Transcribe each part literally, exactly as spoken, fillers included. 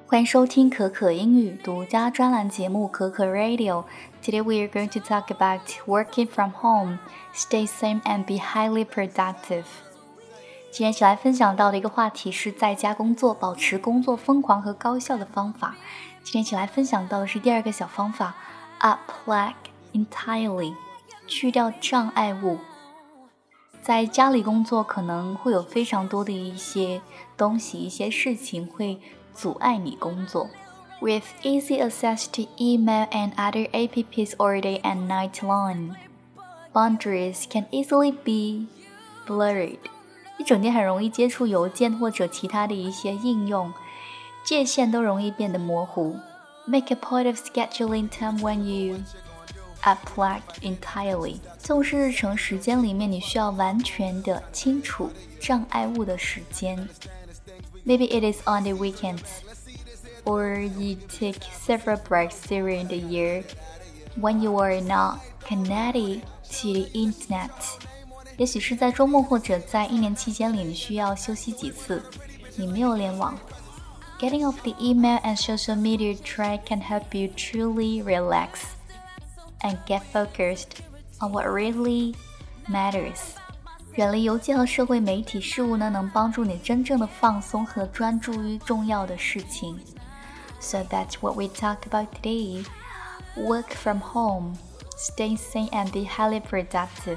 欢迎收听可可英语独家专栏节目可可 Radio. Today we are going to talk about working from home, stay sane and be highly productive. 今天一起来分享到的一个话题是在家工作，保持工作疯狂和高效的方法。今天一起来分享到的是第二个小方法 Unplug entirely, 去掉障碍物。在家里工作可能会有非常多的一些东西，一些事情会阻碍你工作。With easy access to email and other apps all day and night long, boundaries can easily be blurred. 一整天很容易接触邮件或者其他的一些应用，界限都容易变得模糊。Make a point of scheduling time when you unplug entirely. 重视日程时间里面，你需要完全的清楚障碍物的时间。Maybe it is on the weekends, or you take several breaks during the year when you are not connected to the internet. 也许是在周末或者在一年期间里，你需要休息几次，你没有联网。Getting off the email and social media track can help you truly relax and get focused on what really matters. 远离邮件和社会媒体事务呢，能帮助你真正的放松和专注于重要的事情。So that's what we talk about today. Work from home, stay sane and be highly productive.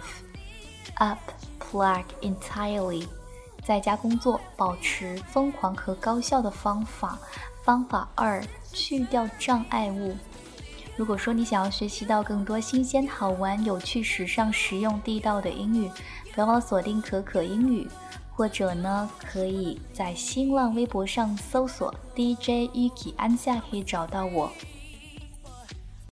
Unplug entirely. 在家工作，保持疯狂和高效的方法。方法二，去掉障碍物。如果说你想要学习到更多新鲜、好玩、有趣、时尚、实用、地道的英语，不要忘了锁定可可英语，或者呢，可以在新浪微博上搜索 D J Yuki 安夏可以找到我。